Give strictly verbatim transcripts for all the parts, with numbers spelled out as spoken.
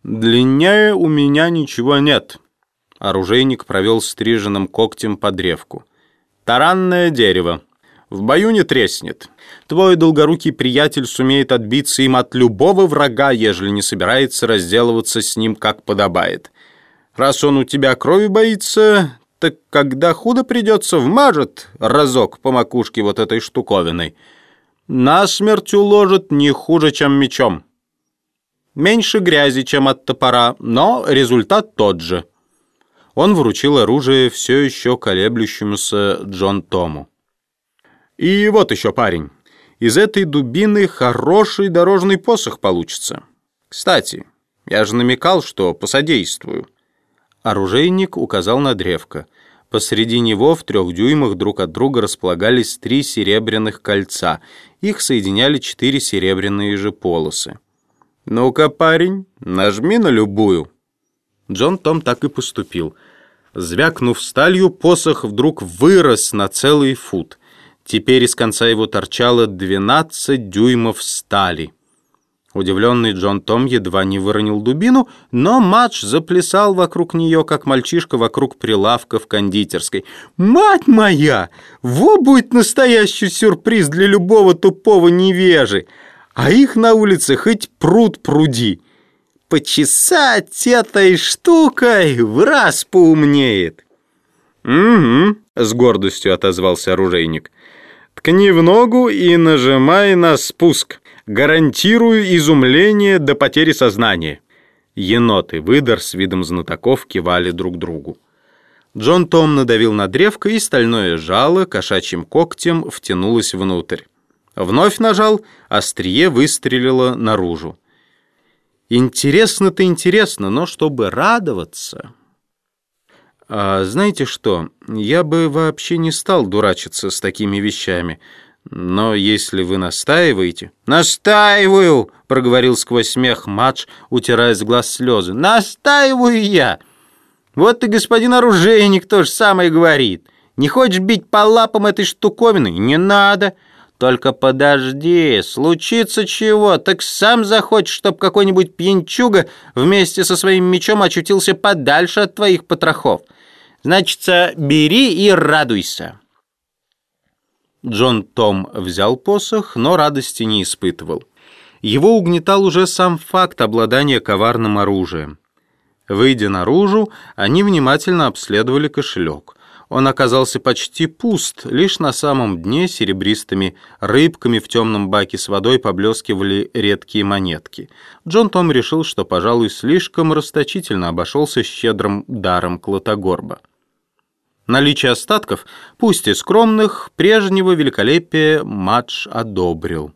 Длиннее у меня ничего нет. Оружейник провел стриженным когтем по древку. Таранное дерево. В бою не треснет. Твой долгорукий приятель сумеет отбиться им от любого врага, ежели не собирается разделываться с ним, как подобает. Раз он у тебя крови боится, так когда худо придется, вмажет разок по макушке вот этой штуковиной. Насмерть уложит не хуже, чем мечом. Меньше грязи, чем от топора, но результат тот же. Он вручил оружие все еще колеблющемуся Джон Тому. И вот еще, парень, из этой дубины хороший дорожный посох получится. Кстати, я же намекал, что посодействую. Оружейник указал на древко. Посреди него в трех дюймах друг от друга располагались три серебряных кольца. Их соединяли четыре серебряные же полосы. «Ну-ка, парень, нажми на любую». Джон Том так и поступил. Звякнув сталью, посох вдруг вырос на целый фут. Теперь из конца его торчало двенадцать дюймов стали. Удивленный Джон Том едва не выронил дубину, но Мадж заплясал вокруг нее, как мальчишка вокруг прилавка в кондитерской. «Мать моя! Во будет настоящий сюрприз для любого тупого невежи! А их на улице хоть пруд пруди! Почесать этой штукой в раз поумнеет!» «Угу», — с гордостью отозвался оружейник. «Ткни в ногу и нажимай на спуск. Гарантирую изумление до потери сознания». Енот и выдор с видом знатоков кивали друг другу. Джон Том надавил на древко, и стальное жало кошачьим когтем втянулось внутрь. Вновь нажал, острие выстрелило наружу. Интересно-то интересно, но чтобы радоваться... А знаете что, я бы вообще не стал дурачиться с такими вещами, но если вы настаиваете... «Настаиваю!» — проговорил сквозь смех Мадж, утирая с глаз слезы. «Настаиваю я! Вот и господин оружейник то же самое говорит. Не хочешь бить по лапам этой штуковины? Не надо! Только подожди, случится чего, так сам захочешь, чтоб какой-нибудь пьянчуга вместе со своим мечом очутился подальше от твоих потрохов. Значится, бери и радуйся». Джон Том взял посох, но радости не испытывал. Его угнетал уже сам факт обладания коварным оружием. Выйдя наружу, они внимательно обследовали кошелек. Он оказался почти пуст, лишь на самом дне серебристыми рыбками в темном баке с водой поблескивали редкие монетки. Джон Том решил, что, пожалуй, слишком расточительно обошелся щедрым даром Клотогорба. Наличие остатков, пусть и скромных, прежнего великолепия Мадж одобрил.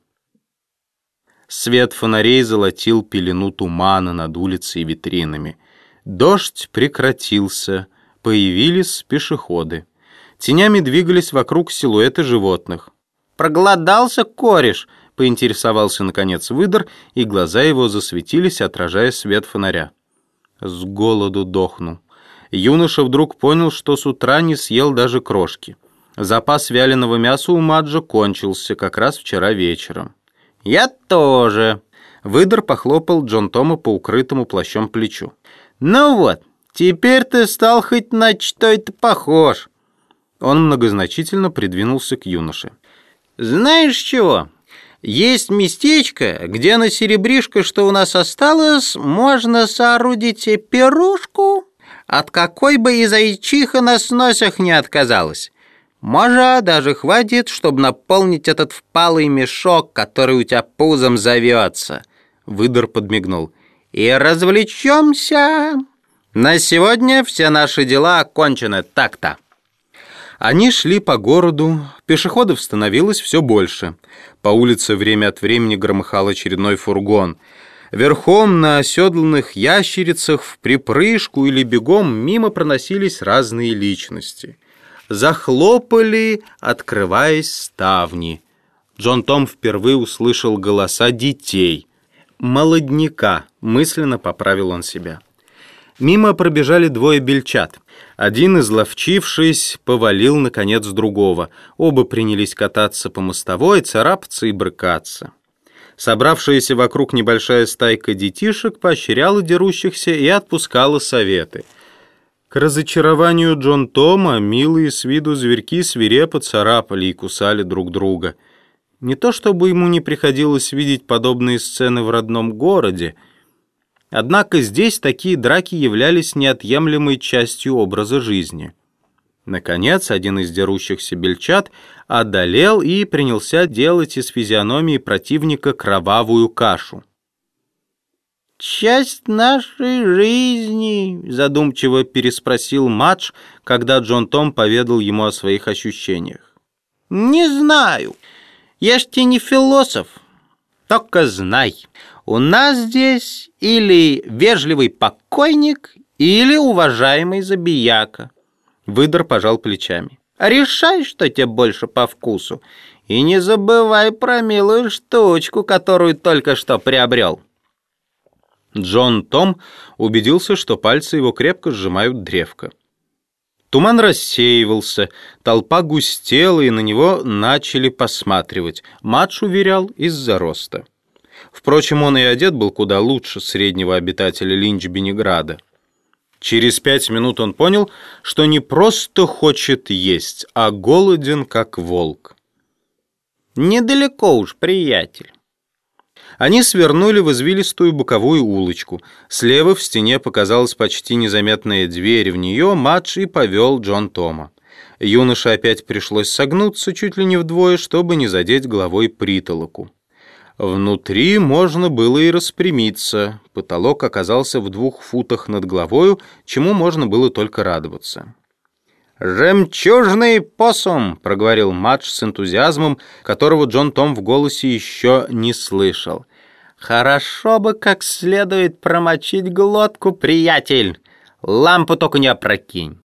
Свет фонарей золотил пелену тумана над улицей и витринами. Дождь прекратился. Появились пешеходы. Тенями двигались вокруг силуэты животных. «Проголодался, кореш?» — поинтересовался, наконец, выдор, и глаза его засветились, отражая свет фонаря. «С голоду дохну». Юноша вдруг понял, что с утра не съел даже крошки. Запас вяленого мяса у Маджа кончился как раз вчера вечером. «Я тоже». Выдор похлопал Джон Тома по укрытому плащом плечу. «Ну вот, теперь ты стал хоть на что-то похож». Он многозначительно придвинулся к юноше. «Знаешь чего? Есть местечко, где на серебришко, что у нас осталось, можно соорудить и пирушку, от какой бы и зайчиха на сносях не отказалась. Может, даже хватит, чтобы наполнить этот впалый мешок, который у тебя пузом зовется». Выдор подмигнул. «И развлечемся. На сегодня все наши дела окончены так-то». Они шли по городу, пешеходов становилось все больше. По улице время от времени громыхал очередной фургон. Верхом на оседланных ящерицах в припрыжку или бегом мимо проносились разные личности. Захлопали, открываясь ставни. Джон Том впервые услышал голоса детей. «Молодняка», мысленно поправил он себя. Мимо пробежали двое бельчат. Один, изловчившись, повалил, наконец, другого. Оба принялись кататься по мостовой, царапаться и брыкаться. Собравшаяся вокруг небольшая стайка детишек поощряла дерущихся и отпускала советы. К разочарованию Джон Тома милые с виду зверьки свирепо царапали и кусали друг друга. Не то чтобы ему не приходилось видеть подобные сцены в родном городе, однако здесь такие драки являлись неотъемлемой частью образа жизни. Наконец, один из дерущихся бельчат одолел и принялся делать из физиономии противника кровавую кашу. «Часть нашей жизни», — задумчиво переспросил Мадж, когда Джон Том поведал ему о своих ощущениях. «Не знаю. Я ж тебе не философ. Только знай, у нас здесь или вежливый покойник, или уважаемый забияка». Выдор пожал плечами. «Решай, что тебе больше по вкусу, и не забывай про милую штучку, которую только что приобрел». Джон Том убедился, что пальцы его крепко сжимают древко. Туман рассеивался, толпа густела, и на него начали посматривать. Мадж уверял, из-за роста. Впрочем, он и одет был куда лучше среднего обитателя Линчбениграда. Через пять минут он понял, что не просто хочет есть, а голоден, как волк. «Недалеко уж, приятель». Они свернули в извилистую боковую улочку. Слева в стене показалась почти незаметная дверь. В нее Мадж и повел Джон Тома. Юноше опять пришлось согнуться чуть ли не вдвое, чтобы не задеть головой притолоку. Внутри можно было и распрямиться. Потолок оказался в двух футах над головою, чему можно было только радоваться. «Жемчужный посум!» — проговорил Мадж с энтузиазмом, которого Джон Том в голосе еще не слышал. «Хорошо бы как следует промочить глотку, приятель. Лампу только не опрокинь».